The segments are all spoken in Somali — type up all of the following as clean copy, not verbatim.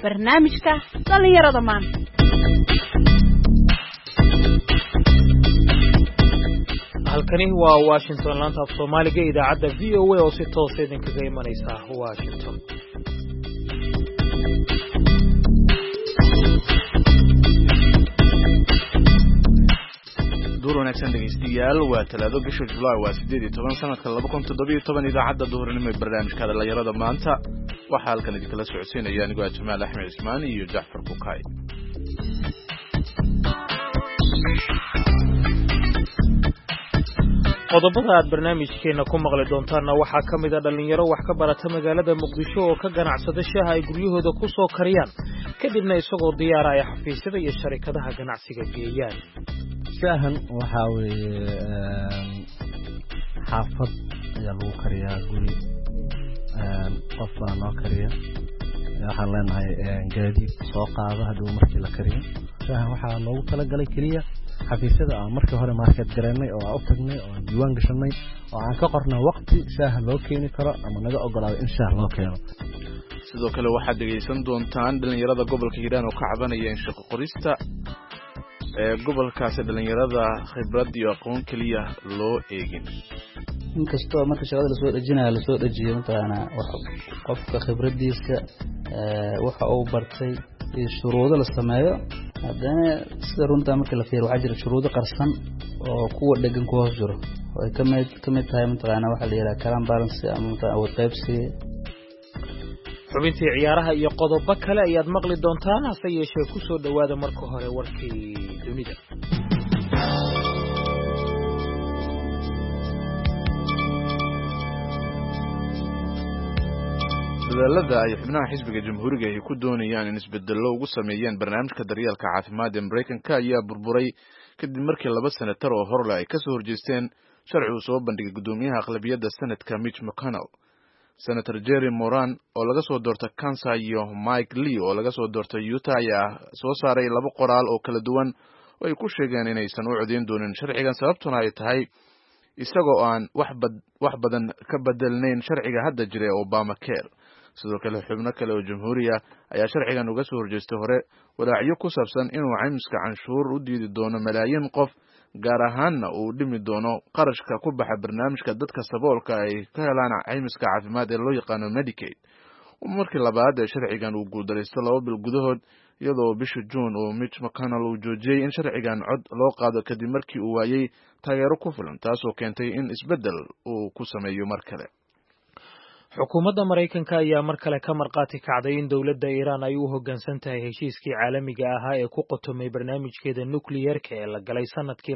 barnaamijka dhalinyarada maanta. halkani waa Washington laanta af Soomaaliga idaacadda VOA oo si toos ah idinkaga imanaysa Washington. duur wanaagsan dhegeystayaal waa talaado bisha July waa 18 sanadka 2017 idaacadda duhurnimo ee barnaamijka dhalinyarada maanta waxa halkan idinkala socodsiinaya anigoo Jamaal Axmed Ismaan iyo Jaafar Bukay. qodobada aad barnaamijkeena ku maqli doontaana waxaa ka mid ah dhalinyaro wax ka barata magaalada Muqdisho oo ka ganacsada shaaha ay guryahooda ku soo kariyaan kadibna isagoo diyaar ah ay xafiisyada iyo sharikadaha ganacsiga geeyaan. shaahan waxa weeye xaafad ayaa lagu kariyaa guri qof baa noo kariya waxaan leenahay gaadiid soo qaada hadhow markii la kariyo shaahan waxaa loogu talagalay keliya xafiisyada aan markii hore market gareynay oo aan u tagnay oo aan diiwaan gashanay oo aan ka qornay waqti shaaha loo keeni karo ama naga ogolaado in shaah loo keeno. sidoo kale waxaad dhegeysan doontaan dhalinyarada gobolka Hiiraan oo ka cabanaya in shaqo qorista gobolkaasi dhalinyarada khibrad iyo aqoon kaliya loo eegin. inkastoo marka shaqada la soo dhajinayo mataqaana qofka khibradiisa waxa uu bartay shuruudo la sameeyo haddana sida runta marka la fiiriyo waxa jira shuruudo qarsan oo kuwa dhagan ku hoos jiro oo ay kamid tahay mataqaana waxa la yiraahdo kalam balance ama awood qaybsi. xubintii ciyaaraha iyo qodobo kale ayaad maqli doontaan hase yeeshee ku soo dhawaada marka hore warkii dunida. dadaalada ay xubnaha xisbiga jamhuuriga ay ku doonayaan in isbeddello ugu sameeyaan barnaamijka daryeelka caafimaad ee Mareykanka ayaa burburay kadib markii laba senatar oo horle ay ka soo horjeesteen sharci uu soo bandhigay gudoomiyaha aqlabiyadda Senate-ka Mitch McConnell. Senator Jerry Moran oo laga soo doortay Kansas iyo Mike Lee oo laga soo doortay Utah ayaa soo saaray laba qoraal oo kala duwan oo ay ku sheegeen inaysan u codeyn doonin sharcigan sababtuna ay tahay isagoo aan wax badan ka bedelnayn sharciga hadda jira ee Obamacare. sidoo kale xubno kale oo jamhuuriya ayaa sharcigan uga soo horjeestay hore walaacyo ku saabsan inuu caymiska canshuur u diidi doono malaayiin qof gaar ahaanna uu dhimi doono qarashka ku baxa barnaamijka dadka saboolka ay ka helaan caymiska caafimaad ee loo yaqaano Medicaid. markii labaad ee sharcigan uu guuldareysto 2 bil gudahood iyadoo bishii June oo Mitch McConnell uu joojiyay in sharcigan cod loo qaado kadib markii uu waayay taageero ku filan taasoo keentay in isbeddel uu ku sameeyo mar kale. xukuumadda Mareykanka ayaa mar kale ka marqaati kacday in dawladda Iiraan ay u hoggaansan tahay heshiiskii caalamiga ahaa ee ku qotomay barnaamijkeeda nukliyeerka ee la galay sanadkii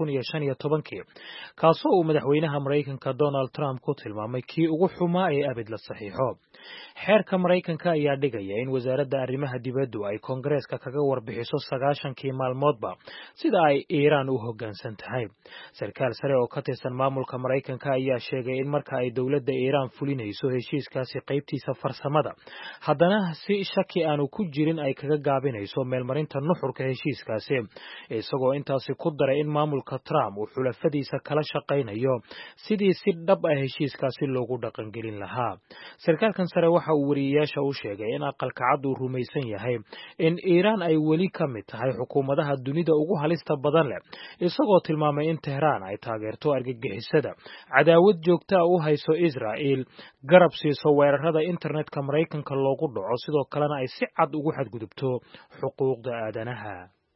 2015 kaasoo uu madaxweynaha Mareykanka Donald Trump ku tilmaamay kii ugu xumaa ee abid la saxiixo. xeerka Mareykanka ayaa dhigaya in wasaaradda arrimaha dibaddu ay Koongareeska kaga warbixiso 90 maalmoodba sida ay Iiraan u hoggaansan tahay. sarkaal sare oo ka tirsan maamulka Mareykanka ayaa sheegay in marka ay dawladda Iiraan fulinayso heshiiskaasi qaybtiisa farsamada haddana si shaki aanu ku jirin ay kaga gaabinayso meelmarinta nuxurka heshiiskaasi isagoo intaasi ku daray in maamulka Trump uu xulafadiisa kala shaqaynayo sidii si dhab ah heshiiskaasi loogu dhaqangelin lahaa. sarkaalkan sare waxa uu wariyeyaasha u sheegay in aqalka cad uu rumaysan yahay in Iiraan ay weli ka mid tahay xukuumadaha dunida ugu halista badan leh isagoo tilmaamay in Tehran ay taageerto argagixisada cadaawad joogta ah u hayso Israel garab siiso weerarada internetka Mareykanka loogu dhaco sidoo kalena ay si cad ugu xadgudubto xuquuqda aadanaha.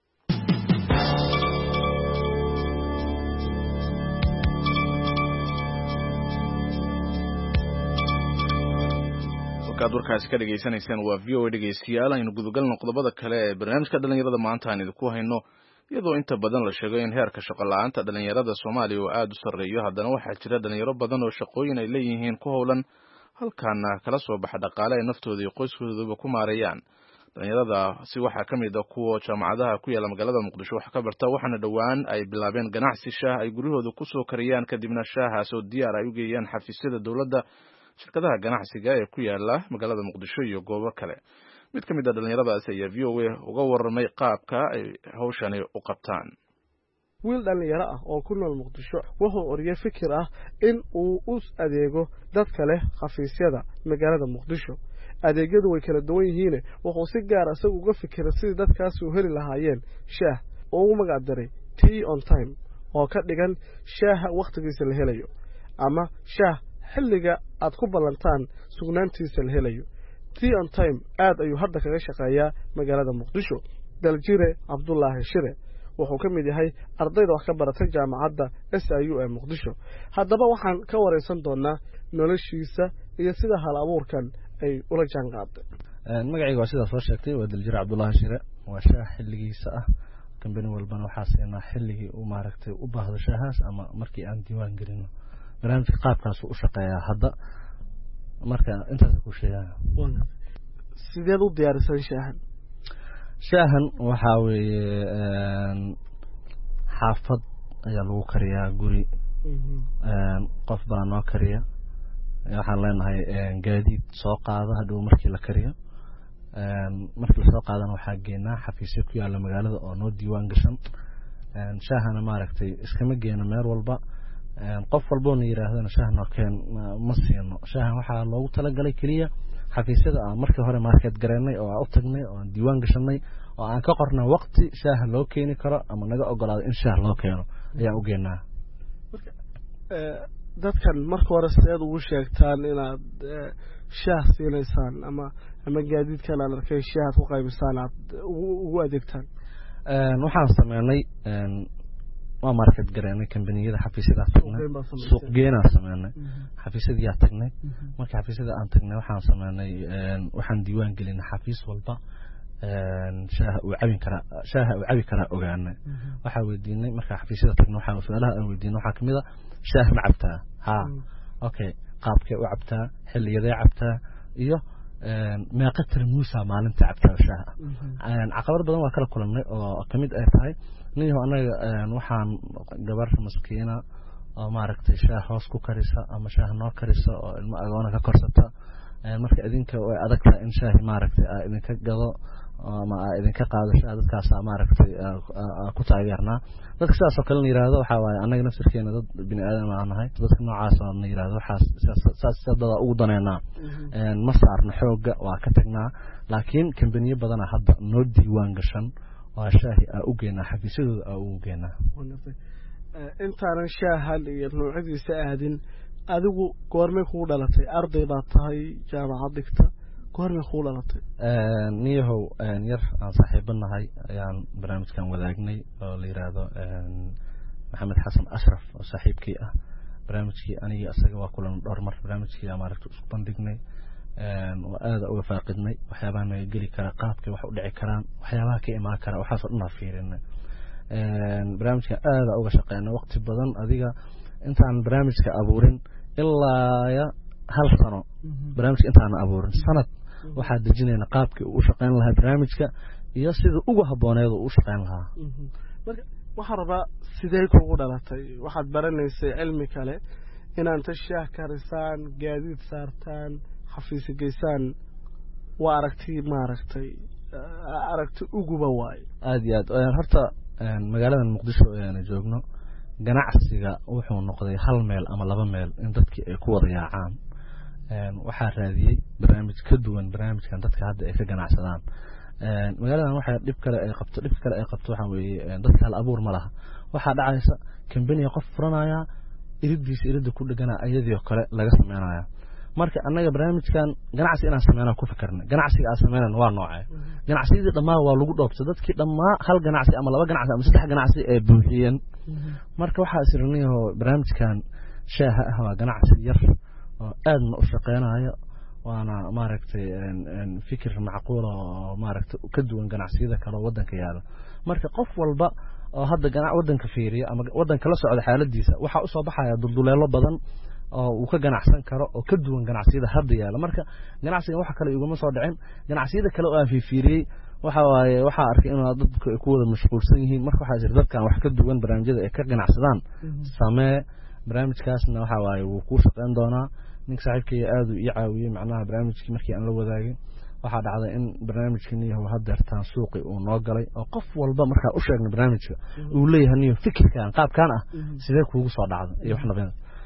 halkaad warkaasi ka dhageysanaysaan waa VOA dhegeystayaal aynu gudagalno qodobada kale ee barnaamijka dhalinyarada maanta aan idinku hayno iyadoo inta badan la sheego in heerka shaqo la'aanta dhalinyarada Soomaaliya uu aad u sarreeyo haddana waxaa jira dhalinyaro badan oo shaqooyin ay leeyihiin ku howlan halkaana kala soo baxa dhaqaale ay naftooda iyo qoyskooduba ku maareeyaan. dhalinyarada si waxaa ka mid ah kuwa jaamacadaha ku yaala magaalada Muqdisho wax ka barta waxaana dhowaan ay bilaabeen ganacsi shaah ay guryahooda ku soo kariyaan kadibna shaahaas oo diyaar ay u geeyaan xafiisyada dawladda shirkadaha ganacsiga ee ku yaala magaalada Muqdisho iyo goobo kale. mid ka mid ah dhalinyaradaas ayaa VOA uga warramay qaabka ay hawshani u qabtaan. wiil dhalinyaro ah oo ku nool Muqdisho wuxuu oriyay fikir ah in uu u adeego dadka leh xafiisyada magaalada Muqdisho adeegyadu way kala duwan yihiin wuxuu si gaar ah isagu uga fikiray sidii dadkaas u heli lahaayeen shaah oo uu magac daray tea on time oo ka dhigan shaaha waqtigiisa la helayo ama shaah xilliga aad ku ballantaan sugnaantiisa la helayo tea on time aad ayuu hadda kaga shaqeeyaa magaalada Muqdisho Daljire Cabdullaahi Shire wuxuu ka mid yahay ardayda wax ka baratay jaamacadda SIU ee Muqdisho haddaba waxaan ka wareysan doonaa noloshiisa iyo sida hal abuurkan ay ula jaan qaaday magacayga waa sida soo sheegtay waa Daljire Cabdullaahi Shire waa shaah xilligiisa ah kambani walbana waxaa siinaa xilligii uu maaragtay u baahdo shaahaas ama markii aan diiwaan gelino barnaamijka qaabkaas u shaqeeyaa hadda marka intaas ku sheegaa sideed u diyaarisan shaahan waxa weeye xaafad ayaa lagu kariyaa guri qof baa noo kariya waxaan leenahay gaadiid soo qaada hadhow markii la kariyo markii la soo qaadana waxaa geenaa xafiisyo ku yaala magaalada oo noo diiwaan gashan shaahana maaragtay iskama geeno meel walba qof walboo na yiraahdana shaahna keen ma siino shaahan waxaa loogu talagalay kaliya xafiisyada aan markii hore market gareynay oo aan u tagnay oo aan diiwaan gashanay oo aan ka qornay waqti shaaha loo keeni karo ama naga ogolaado in shaah loo keeno ayaan u geenaa dadkan marka hore sideed ugu sheegtaan inaad shaah siinaysaan ama gaadiidkan aad arkay shaah ku qaybisaan aad ugu adeegtaan waxaan sameynay waa market gareynay kambaniyada xafiisyada tagnay suuq geena sameynay xafiisyada tagnay marka xafiisyada aan tagnay waxaan sameynay waxaan diiwaan gelinay xafiis walba shaaha uu cabi kara ogaanay waxa weydiinay marka xafiisyada tagnay waxa su'aalaha aan weydiinay waxa kamid ah shaah ma cabtaa ha okay qaabkee u cabtaa xilliyaday cabtaa iyo meeqa tarmuusa maalinta cabtaa shaaha caqabad badan waa kala kulannay oo kamid ay tahay niyo anaga waxaan gabar maskiina oo maaragtay shaah hoos ku karisa ama shaah noo karisa oo ilmo agoona ka korsata marka idinka way adagtaa in shaah maaragtay idinka gado ama idinka qaado shaah dadkaas maaragtay ku taageernaa dadka sidaas oo kale la yiraahdo waxa waaye anaga nafsirkeena dad bini aadam aan nahay dadka noocaas oo la yiraahdo waxa dada ugu daneynaa ma saarno xooga waa ka tagnaa laakiin kambaniyo badan hadda noo diiwaan gashan waa shaahi u geenaa xafiisyadooda u geenaa intaanan shaahan iyo noocyadiisa aadin adigu goormay kugu dhalatay arday baad tahay jaamacad dhigta goormay kugu dhalatay niyahow yar aan saaxiibanahay ayaan barnaamijkan wadaagnay oo la yiraahdo maxamed xasan ashraf oo saaxiibkii ah barnaamijkii aniga asaga waa kulan dhowr mar barnaamijkii aan maaragtay isku bandhignay oo aad uga faaqidnay waxyaabaha naga geli kara qaabkay wax u dhici karaan waxyaabaha ka imaan kara waxaas oo dhan fiirinay barnaamijka aad uga shaqeynay waqti badan adiga intaan barnaamijka abuurin ilaa hal sano barnaamijka intaan abuurin sanad waxa dejinayna qaabkii uu shaqeyn lahaa barnaamijka iyo sida ugu habooneed uu shaqeyn lahaa marka waxa rabaa sidee kugu dhalatay waxaad baranaysay cilmi kale inaan tashaah karisaan gaadiid saartaan xafiis geysaan waa aragti maaragtay aragti uguba waay aad iyo aad horta magaalada Muqdisho ayaan joogno ganacsiga wuxuu noqday hal meel ama laba meel in dadkii ay ku wada yaacaan waxa raadiyay barnaamij ka duwan barnaamijkan dadka hadda ay ka ganacsadaan magaaladan waxa dib kale ay qabto waxa weeye dadka hal abuur ma laha waxa dhacaysa company qof furanaya iridda ku dhagana ayadii kale laga sameeynaya marka anaga barnaamijkan ganacsi inaan sameeyno ku fikirnay ganacsiga aan sameeyno waa noocay ganacsiga dhamaa waa lagu dhoobsay dadkii dhamaa hal ganacsi ama laba ganacsi ama saddex ganacsi ee buuxiyeen marka waxa isirniyo barnaamijkan shaaha ah waa ganacsi yar oo aad ma u shaqeynaayo waana maaragtay fikir macquul oo maaragtay ka duwan ganacsiyada kale wadanka yaala marka qof walba oo hadda wadanka fiiriyo ama wadanka la socda xaaladiisa waxa u soo baxaya dulduleelo badan oo uu ka ganacsan karo oo ka duwan ganacsiyada hadda yaala marka ganacsiga waxa kale iguma soo dhicin ganacsiyada kale oo aan fiiriyay waxa arkay in dadku ay ku wada mashquulsan yihiin marka waxa jira dadkan wax ka duwan barnaamijyada ay ka ganacsadaan samee barnaamijkaasna waxa waaye uu ku shaqeyn doonaa nin saaxiibkay aad u caawiyay macnaha barnaamijkii markii aan la wadaagay waxa dhacday in barnaamijkani uu hadeertaan suuqi uu noo galay oo qof walba marka u sheegnay barnaamijka uu leeyahay niyo fikirkan qaabkan ah sidee kuugu soo dhacday iyo wax nabad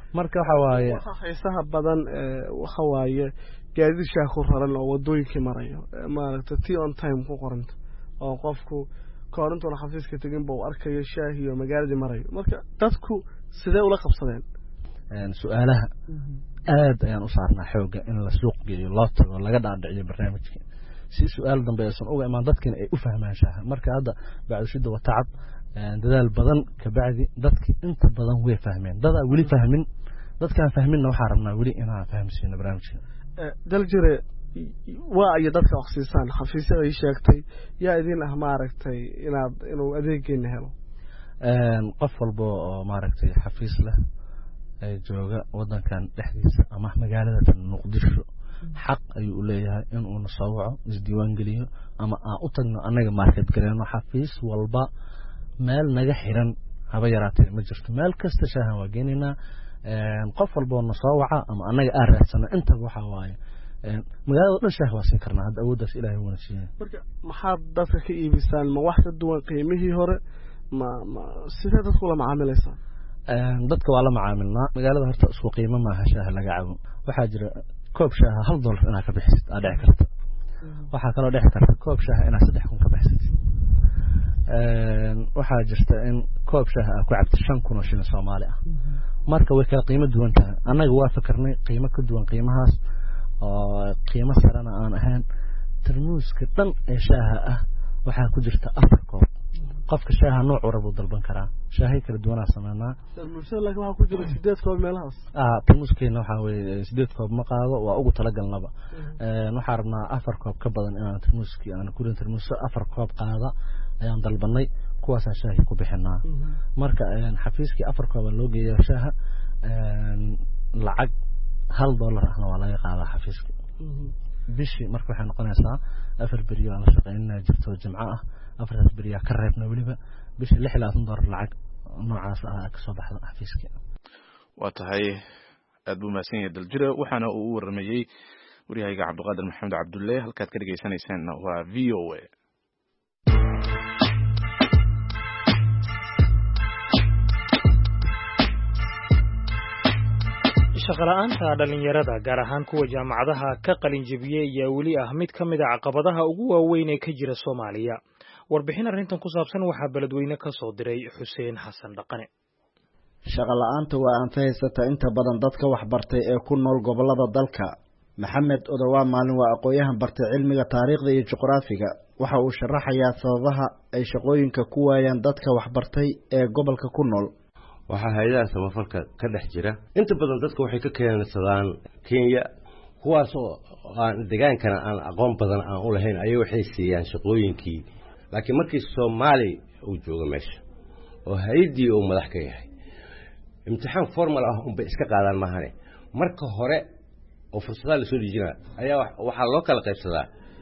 marka waxa waaye waxa xiisaha badan waxa waaye gaadiid shaah ku raran oo wadooyinkii marayo maaragtay tea on time ku qoranta oo qofku koorintoona xafiiska tegin buu arkayo shaah iyo magaaladii marayo marka dadku sidee ula qabsadeen su'aalaha aad ayaan u saarnaa xooga in la suuq geeyo loo tago laga dhaadhiciyo barnaamijka si su'aal dambe aysan uga imaan dadkina ay u fahmaan shaaha marka hadda bacdushida waa tacab dadaal badan ka bacdi dadki inta badan way fahmeen dadaa weli fahmin dadkaan fahminna waxaa rabnaa weli inaan fahamsiino barnaamijka daljire waa iyo dadka wax siisaan xafiisyada ay sheegtay yaa idin ah maaragtay inuu adeegeena helo qof walba oo maaragtay xafiis leh ay jooga wadankan dhexdiisa ama magaalada Muqdisho xaq ayuu u leeyahay in uu soo waco isdiiwaan geliyo ama aan u tagno anaga market gareeno xafiis walba meel naga xiran haba yaraatee ma jirto meel kasta shaahan waa geenina qof walba oo soo waca ama anaga aan raadsana inta waxa waaye magaalada dhan shaah waa siin karnaa hadda awooddaas ilaahay wuu nasiiyay marka maxaad dadka ka iibisaan ma wax ka duwan qiimihii hore ma sidee dadku la macaamilaysaan dadka waa la macaamilnaa magaalada horta isku qiimo maaha shaaha laga cabo waxaa jira koob shaaha $1 inaad ka bixisid aad dhici karta waxaa kaloo dhici karta koob shaaha inaad 3,000 ka bixisid waxaa jirta in koob shaaha aad ku cabto 5,000 oo shilin Soomaali ah marka way kala qiimo duwan tahay annaga waa fakarnay qiimo ka duwan qiimahaas oo qiimo sarana aan ahayn tarmuuska dhan ee shaaha ah waxaa ku jirta 4 koob qofka shaaha nooc warbu dalban karaa shaahay kala duwan sameeynaa tarmuuska laakiin waxa ku jira 8 koob meelahaas tarmuuskeena waxa weeye 8 koob ma qaado waa ugu talagalnaba waxa rabnaa 4 koob ka badan inaan tarmuuski aan ku rin tarmuuska 4 koob qaada ayaan dalbanay kuwaas shaahi ku bixinaa marka xafiiskii 4 koob loo geeyo shaaha lacag $1 ahna waa laga qaadaa xafiiska bishii marka waxay noqonaysaa 4 beriyo aan la shaqeynaa jirto jimco ah 4 beriyo ka reebna waliba bishii $26 lacag noocaas ah ka soo baxda xafiiska waa tahay aad buu maasan yahay daljira waxaana uu waramayay wariyayga Cabdiqaadir Maxamed Cabdulle halkaad ka dhageysanaysaan waa VOA shaqala'aanta dhalinyarada gaar ahaan kuwa jaamacadaha ka qalin jabiyay ayaa weli ah mid ka mid ah caqabadaha ugu waaweyn ee ka jira Soomaaliya warbixin arrintan ku saabsan waxaa beledweyne ka soo diray Xuseen Xasan Dhaqane shaqala'aanta waa aan fahaysata inta badan dadka wax bartay ee ku nool gobolada dalka Maxamed Odawa maalin waa aqoonyahan bartay cilmiga taariikhda iyo juqraafiga waxa uu sharaxayaa sababaha ay shaqooyinka ku waayaan dadka wax bartay ee gobolka ku nool waxaa hay'adaha samafalka ka dhex jira inta badan dadka waxay ka keensadaan Kenya kuwaas oo aan deegaankana aan aqoon badan aan u lahayn ayay waxay siiyaan shaqooyinkii laakiin markii Soomaali uu joogo meesha oo hay'adii uu madax ka yahay imtixaan formal ah un bay iska qaadaan mahane marka hore oo fursadaha la soo dhijina ayaa waxaa loo kala qaybsadaa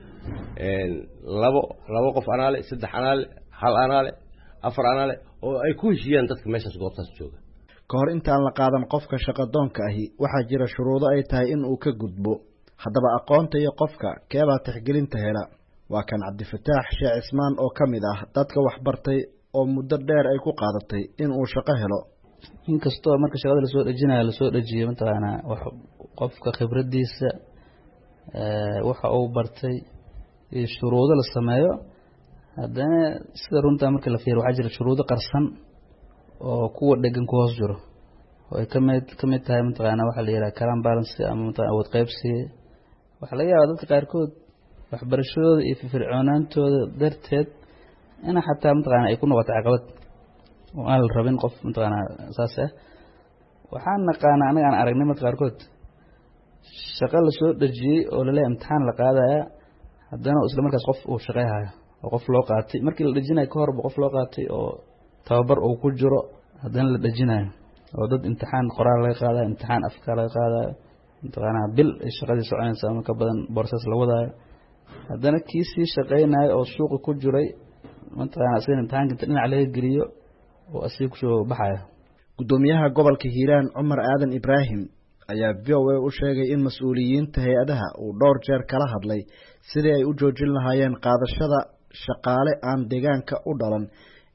labo qof anaale 3 anaale 1 anaale 4 anaale oo ay ku heshiyaan dadka meeshaas goobtaas jooga ka hor intaan la qaadan qofka shaqadoonka ahi waxaa jira shuruudo ay tahay in uu ka gudbo haddaba aqoonta iyo qofka keebaa tixgelinta hela waa kan Cabdifataax Sheekh Ismaan oo ka mid ah dadka wax bartay oo muddo dheer ay ku qaadatay in uu shaqo helo inkastoo marka shaqada la soo dhajiyo mataqaana wax qofka khibradiisa waxa uu bartay iyo shuruudo la sameeyo haddana sida runta marka la fiiriyo waxa jira shuruudo qarsan oo kuwa dhagan ku hoos jiro oo ay kamid tahay mataqaana waxa la yiraahdo kalam balance ama mataqaana awood qaybsi waxa laga yaabaa dadka qaarkood waxbarashadooda iyo firfircoonaantooda darteed in xataa mataqaana ay ku noqoto caqabad oo aan la rabin qof mataqaana saas ah waxaan naqaana anaga aan aragnay mid qaarkood shaqo la soo dhajiyay oo la leeyahay imtixaan la qaadaya haddana isla markaas qof uu shaqeeyahay oo qof loo qaatay markii la dhajinayo ka hor qof loo qaatay oo tababar uu ku jiro haddana la dhajinayo oo dad imtixaan qoraal laga qaadayo imtixaan afka laga qaadayo mataqaana bil shaqadii soconaysa ama ka badan borsas la wadaayo haddana kii sii shaqeynayo oo suuqa ku jiray mataqaana sidii imtixaanka dhinac laga geliyo oo asii ku soo baxaya gudoomiyaha gobolka Hiiraan Cumar Aadan Ibraahim ayaa VOA u sheegay in mas'uuliyiinta hay'adaha uu dhowr jeer kala hadlay sidii ay u joojin lahaayeen qaadashada shaqaale aan deegaanka u dhalan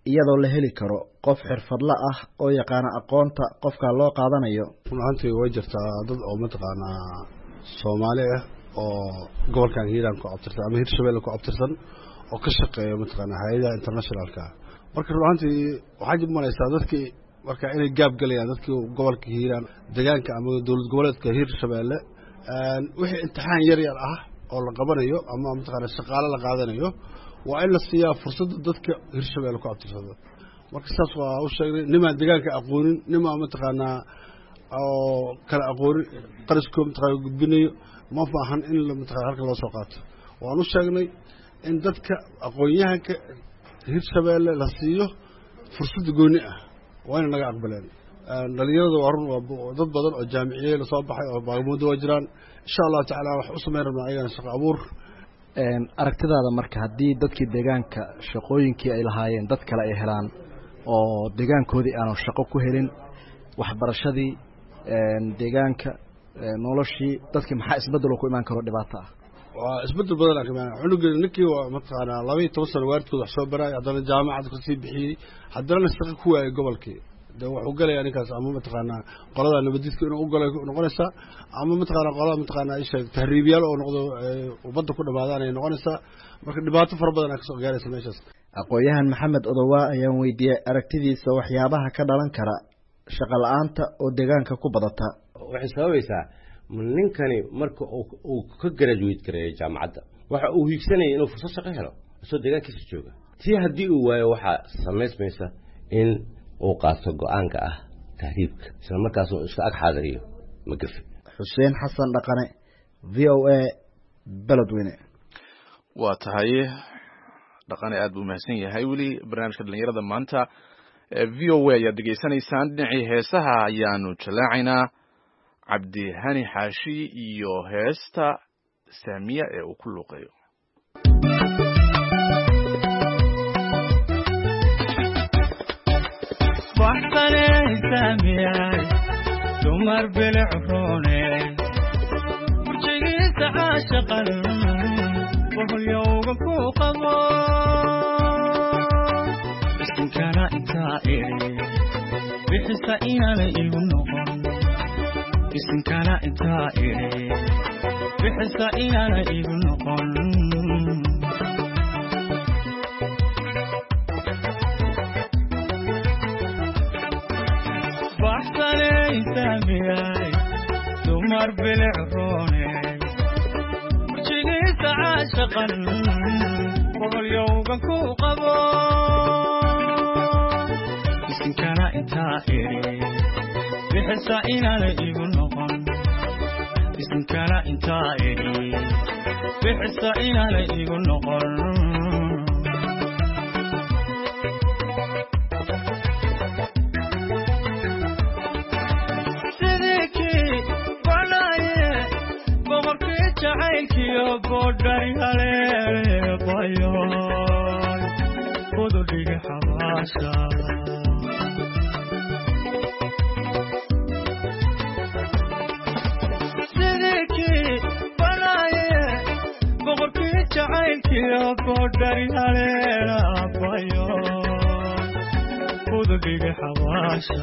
iyadoo la heli karo qof xirfadle ah oo yaqaana aqoonta qofka loo qaadanayo. runtii way jirtaa dad oo mataqaanaa Soomaali ah oo gobolkan Hiiraan ku abtirsan ama Hirshabeelle ku abtirsan oo ka shaqeeya mataqaanaa hay'adaha internationalka marka runtii waxa jib malaysaa dadkii marka inay gaab galayaan dadkii gobolka Hiiraan deegaanka ama dawlad goboleedka Hirshabeelle wixii imtixaan yar yar ah oo la qabanayo ama mataqaanaa shaqaale la qaadanayo waa in la siiyaa fursad dadka Hirshabeelle ku abtirsada marka saas waa u sheegay nimaan deegaanka aqoonin nimaan mataqaanaa oo kala aqoonin qariskoom mataqaanaa gudbinayo ma baahan in la mataqaanaa halka loo soo qaato waan u sheegnay in dadka aqoon-yahanka Hirshabeelle la siiyo fursad gooni ah waa in naga aqbaleen dhalinyarada waa run waa dad badan oo jaamiciye la soo baxay oo baagmoodo waa jiraan insha Allah tacaala wax u sameyn rabnaa ayagana shaqo abuur aragtidaada marka haddii dadkii deegaanka shaqooyinkii ay lahaayeen dad kale ay helaan oo deegaankoodii aanu shaqo ku helin waxbarashadii deegaanka noloshii dadkii maxaa isbedel ku imaan karo dhibaato ah waa isbedel badan ka imaan cunugeena ninkii waa mataqaanaa 12 sano waalidkood wax soo baray haddana jaamacad ku sii bixiyay haddana shaqo ku waayay gobolkii wuxuu galayaa ninkaas ama mataqaanaa qolada nabaddiidka inuu u galay noqonaysaa ama mataqaanaa qolada mataqaanaa isha tahriibiyaal oo noqdo ubadda ku dhamaadaan ay noqonaysaa marka dhibaato far badan ka soo gaaraysa meeshaas. aqoon-yahan Maxamed Odowa ayaan weydiiyay aragtidiisa waxyaabaha ka dhalan kara shaqo la'aanta oo deegaanka ku badata. waxay sababaysaa ninkani marka uu ka graduate gareeyo jaamacadda waxa uu hiigsanayay inuu fursad shaqo helo soo deegaankiisa jooga tii haddii uu waayo waxa samaysmaysa in uu qaato go'aanka ah tahriibka isla markaas uu iska ag xaadiriyo magafi. Xuseen Xasan Dhaqane VOA Beledweyne. waa tahay Dhaqane aad buu mahadsan yahay weli barnaamijka dhalinyarada maanta VOA ayaa degeysanaysaan dhinacii heesaha ayaanu jalaacaynaa Cabdi Hani Xaashi iyo heesta Saamiya ee uu ku luuqeeyo. dumar bilcroone burjigiisa caashaqan wahulyowga ku qabo iskinkana intaa iri bixisa inaana igu noqon isinkana intaa iri bixisa inaana igu noqon dumar bilcroone burjigiisa caashaqan wahulyowga ku qabo isinkana intaa iri bixisa inaana igu noqon isinkana intaa iri bixisa inaana igu noqon jacaylkiyo boodhari haleebayo kududhiga xabaasha sidikii banaaye boqorkii jacaylkiyo boodhari haleebayo kududhiga xabaasha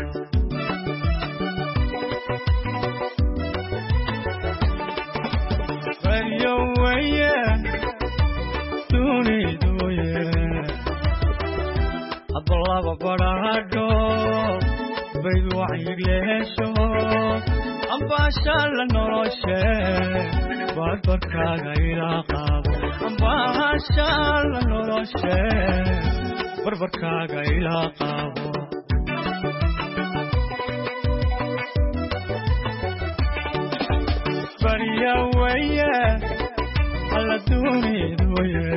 Abba barado baby waxiglesho amba shala noloshe barbarkaaga ila qabo amba shala noloshe barbarkaaga ila qabo bariya weye alla dunidu weye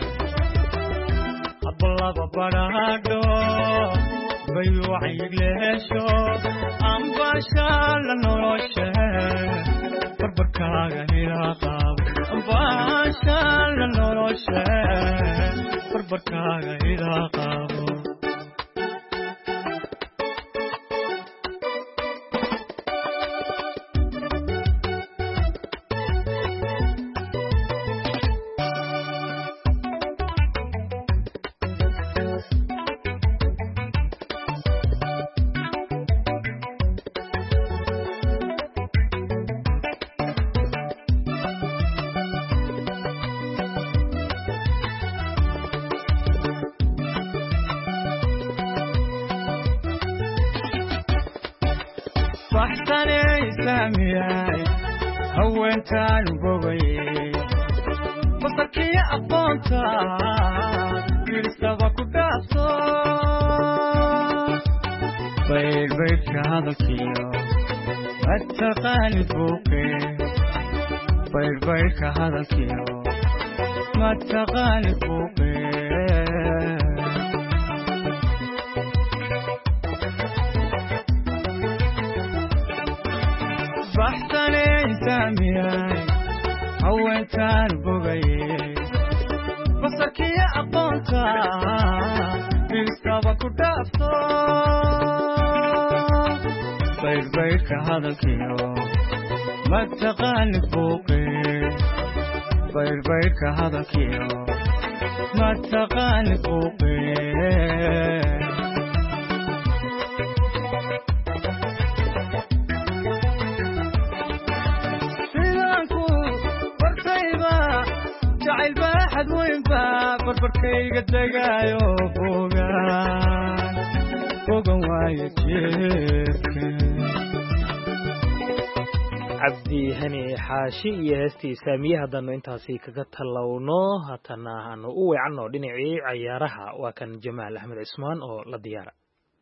Abba barado baby waxiglesho amba shala noloshe barbarkaaga ila qabo amba shala noloshe barbarkaaga ila qabo baxsane islaamiyay haweentaan bogay basarkii aqoonta wiilkaba ku dhaafto baydka hadalkiyo mataqaani buuqe baydka hadalkiyo mataqaani buuqe baxsane islaamiyay haweentaan bogay basarkii aqoonta wiilkaba ku dhaafto baydka hadalkiyo mataqaani buuqe baydka hadalkiyo mataqaani buuqe sidaanku bartayba jacayl baaxad weynba barbarkayga degaayo bogan waayo jeerka cabdi hani xaashi iyo heestii saamiye haddanu intaasi kaga talowno haatana aanu u weecanno dhinacii cayaaraha waa kan jamaal axmed cismaan oo la diyaara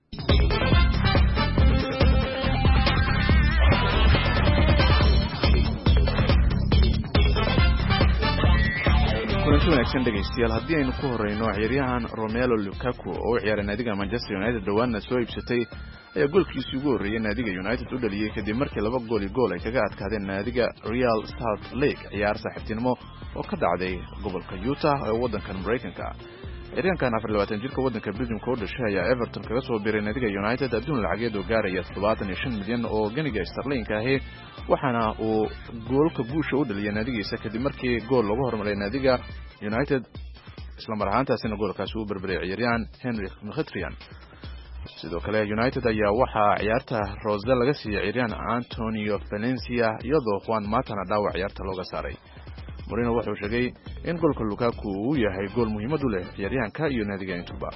kulanti wanaagsan dhegaystayaal haddii aynu ku horeyno ciyaaryahan Romelu Lukaku oo u ciyaaray naadiga Manchester United dhawaanna soo iibsatay ayaa goolkiisii ugu horreeyay naadiga United u dhaliyay kadib markii 2 gool iyo gool ay kaga adkaadeen naadiga Real Salt Lake ciyaar saaxiibtinimo oo ka dhacday gobolka Utah ee waddanka Mareykanka. ciyaaryahankan 24 jirka waddanka Belgium ka dhashay ayaa Everton kaga soo biiray naadiga United adduun lacageed oo gaaraya 75 milyan oo ganiga sterling ah waxaana uu goolka guusha u dhaliyay naadigiisa kadib markii gool lagu hormaray naadiga United isla mar ahaantaasina goolkaas uu barbaray ciyaaryahan Henrik Mkhitaryan. sidoo kale United ayaa waxaa ciyaarta Rose laga siiyay ciyaaryahan Antonio Valencia iyadoo Juan Matana dhaawac ciyaarta looga saaray. Mourinho wuxuu sheegay in goolka Lukaku uu yahay gool muhiimad u leh ciyaaryahanka iyo naadiga intuba.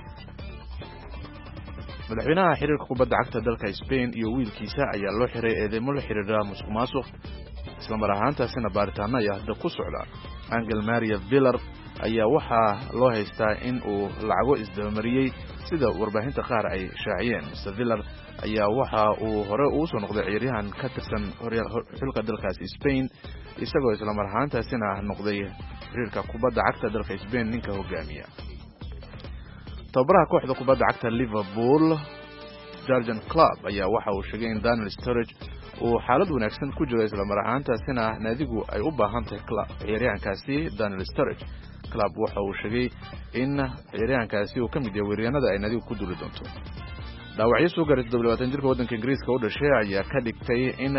madaxweynaha xiriirka kubadda cagta dalka Spain iyo wiilkiisa ayaa loo xiray eedeymo la xiriira musuqmaasuq isla mar ahaantaasina baaritaano ayaa hadda ku socda. Angel Maria Villar ayaa waxaa loo haystaa in uu lacago isdabamariyay sida warbaahinta qaar ay shaaciyeen. Mr. Villar ayaa waxa uu hore u soo noqday ciyaaryahan ka tirsan xulka dalkaasi Spain isagoo isla mar ahaantaasina noqday xiriirka kubadda cagta dalka Spain ninka hogaamiya. tababaraha kooxda kubadda cagta Liverpool Jurgen Klopp ayaa waxa uu sheegay in Daniel Sturridge uu xaalad wanaagsan ku jiro isla mar ahaantaasina naadigu ay u baahan tahay ciyaaryahankaasi Daniel Sturridge. Klopp waxa uu sheegay in ciyaaryahankaasi uu ka mid yahay weeraryahanada ay naadigu ku duli doonto. dhaawacyo soo gaaray 27 jirka waddanka Ingiriiska u dhashay ayaa ka dhigtay in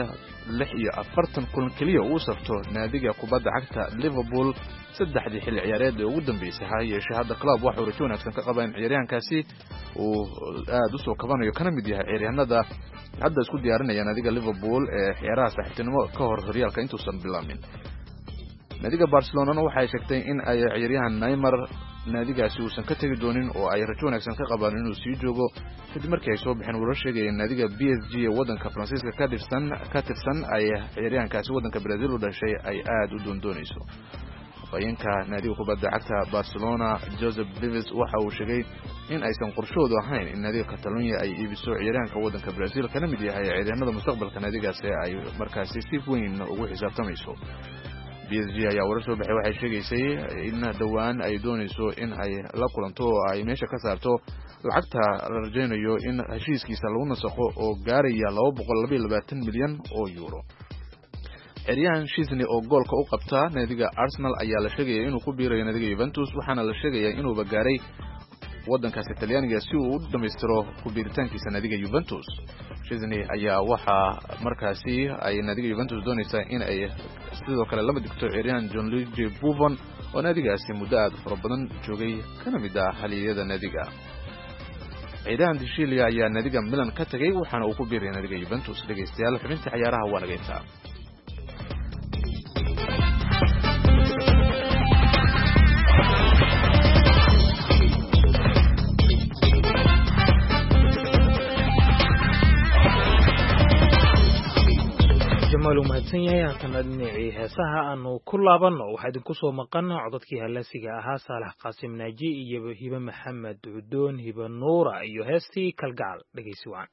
46 kulan kaliya uu safto naadiga kubadda cagta Liverpool saddexdii xilli ciyaareed ee ugu dambeysay yeeshay. hadda Klopp waxa uu rajo wanaagsan ka qabaa in ciyaaryahankaasi uu aad u soo kabanayo kana mid yahay ciyaaryahanada hadda isku diyaarinaya naadiga Liverpool ee ciyaaraha saaxiibtinimo ka hor horyaalka intuusan bilaamin. naadiga Barcelona waxay sheegtay in ay ciyaaryahan Neymar naadigaasi uusan ka tagi doonin oo ay rajo wanaagsan ka qabaan inuu sii joogo kadib markii ay soo bixeen warar sheegaya in naadiga PSG ee waddanka Faransiiska ka tirsan ay ciyaaryahankaasi waddanka Brazil u dhashay ay aad u doondoonayso. afayeenka naadiga kubadda cagta Barcelona Josep Vives waxa uu sheegay in aysan qorshoodu ahayn in naadiga Catalonia ay iibiso ciyaaryahanka waddanka Brazil kana mid yahay ciyaaryahanada mustaqbalka naadigaasi ay markaasi si weyn ugu xisaabtamayso. PSG ayaa warar soo baxay waxay sheegaysay in dhawaan ay doonayso in ay la kulanto oo ay meesha ka saarto lacagta la rajaynayo in heshiiskiisa lagu nasakho oo gaaraya 222 milyan oo euro. ciyaaryahan Szczesny oo goolka u qabta naadiga Arsenal ayaa la sheegay inuu ku biirayo naadiga Juventus waxaana la sheegay inuu gaaray waddankaasi Talyaaniga si uu u dhameystiro ku biiritaankiisa naadiga Juventus. Szczesny ayaa waxa markaasi ay naadiga Juventus doonaysaa in ay sidoo kale laba digto ciyaaryahan Gianluigi Buffon oo naadigaasi muddo aad fara badan joogay kana mid ah haliyada naadiga. ciidahan Dishilia ayaa naadiga Milan ka tagay waxaana uu ku biiray naadiga Juventus. dhageystayaal xubinta ciyaaraha waa nageynta. jamaal uu mahadsan yahay halkana dhinacii heesaha aanu ku laabanno waxaa idinku soo maqan codadkii halaasiga ahaa saalax qaasim naaji iyo hibe maxamed cudoon hibe nuura iyo heestii kalgacal dhegeysi wacan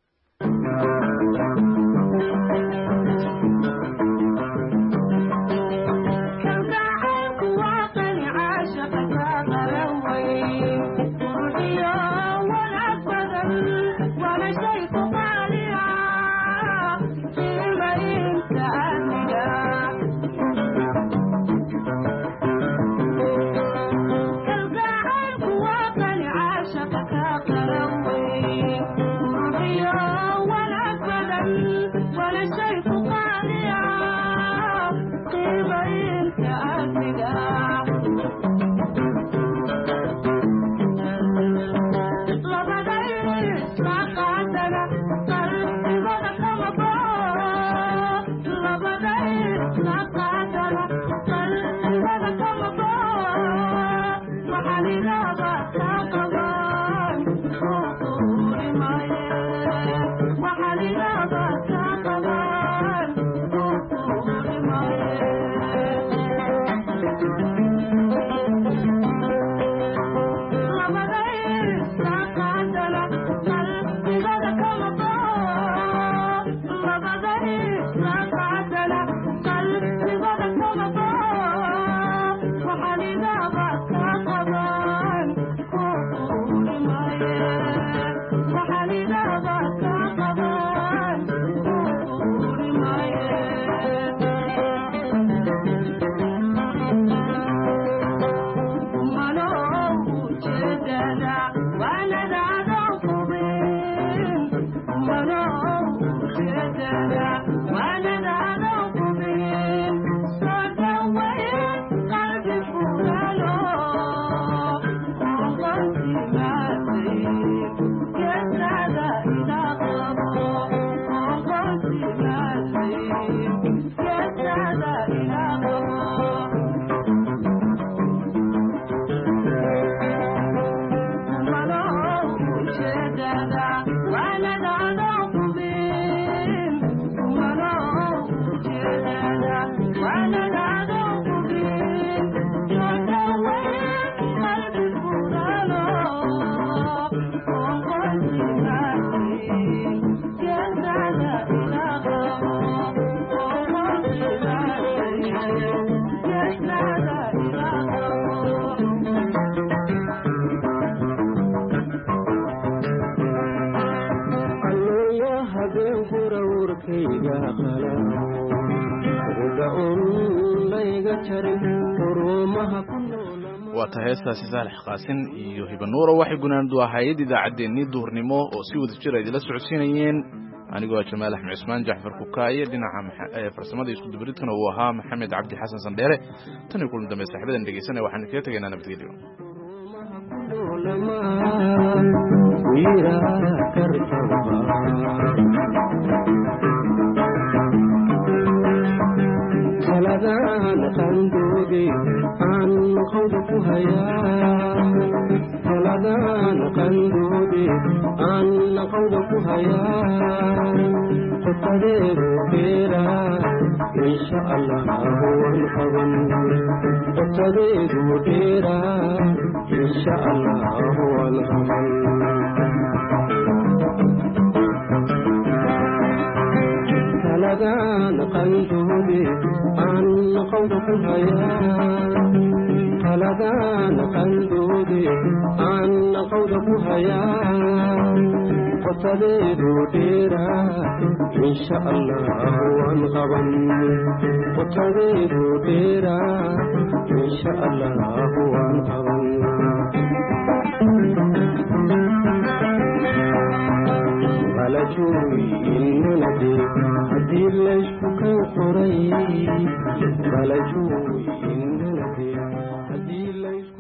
waata heestaasi saalax qaasin iyo hibe nuura waxay gunaanadu ahayd idaacaddeenii duhurnimo oo si wada jir ay idila socodsiinayeen anigoo jamaal axmed cismaan jacfar kukaaye dhinaca farsamada isku dubridkana uu ahaa maxamed cabdi xasan sandheere tan iyo kulan dambe saaxiibadan dhegeysanaya waxaan kaga tegaynaa nabadgelyo taladan qandoodi aan qowda ku hayaa taladan qandoodi aan qowda ku hayaa qutadeedu beera insha allah waan qaban qutadeedu beera insha allah waan qaban taladan qandoodi aan qowda ku hayaa taladan qandoodi aan qowda ku hayaa qutadeedu dheera insha allah waan qaban qutadeedu dheera insha allah waan qaban balajuy innanade haddii laysku kan qoray balajuy innanade haddii laysku